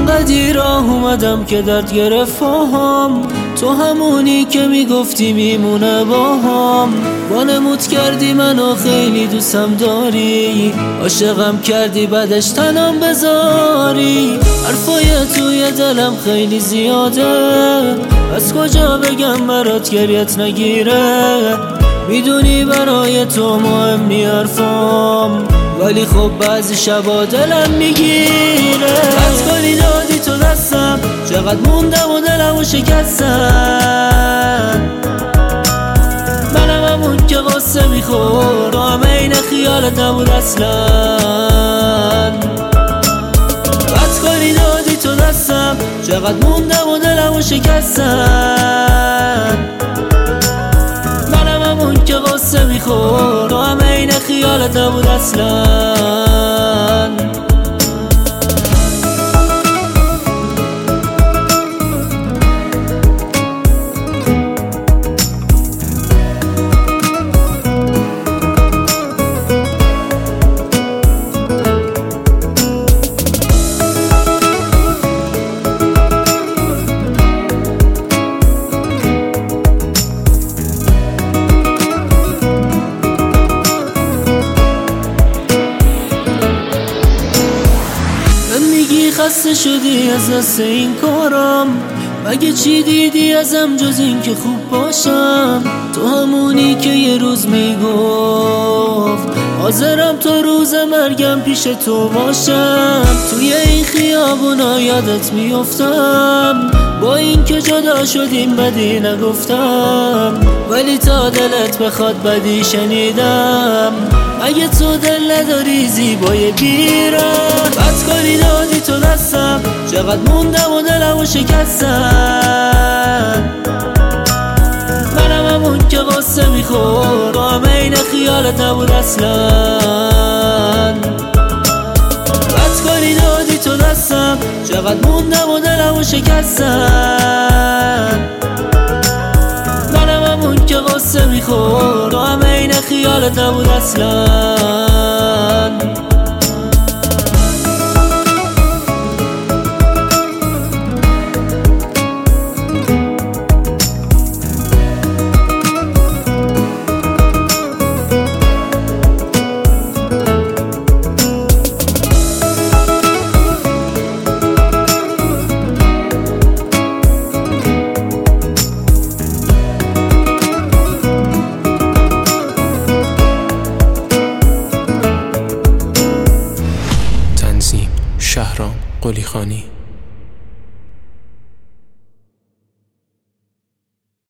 انقدی راه اومدم که درد گرفت پاهام، تو همونی که میگفتی میمونه باهام. وانمود کردی منو خیلی دوستم داری، عاشقم کردی بعدش تنم بذاری. حرفای توی دلم خیلی زیاده، از کجا بگم برات گریت نگیره. میدونی برای تو مهم نی حرفام، ولی خب بعضی شبا دلم میگیره. بس کاری دادی تو دستم، چقدر موندم و دلمو شکستم. منم همون که قصه میخور، تو هم عین خیالت نبود اصلا. بس کاری دادی تو دستم، چقدر موندم و دلمو شکستم. منم همون که قصه میخور، تو هم عین خیالت نبود اصلا. خسته شدی از دست این کارم، مگه چی دیدی ازم جز این که خوب باشم؟ تو همونی که یه روز میگفت حاضرم تا روز مرگم پیش تو باشم. توی این خیابونا یادت میافتم، با این که جدا شدیم بدی نگفتم، ولی تا دلت بخواد بدی شنیدم. اگه تو دل نداری زیبای بیرم، بد کاری دادی تو دستم، چقدر موندم و دلمو شکستم. منم همون که قصه میخور، تو هم عین خیالت نبود اصلا. بد کاری دادی تو دستم، چقدر موندم و دلمو شکستم. منم همون که قصه میخور، تو هم عین خیالت نبود اصلا. شهرام قلیخانی.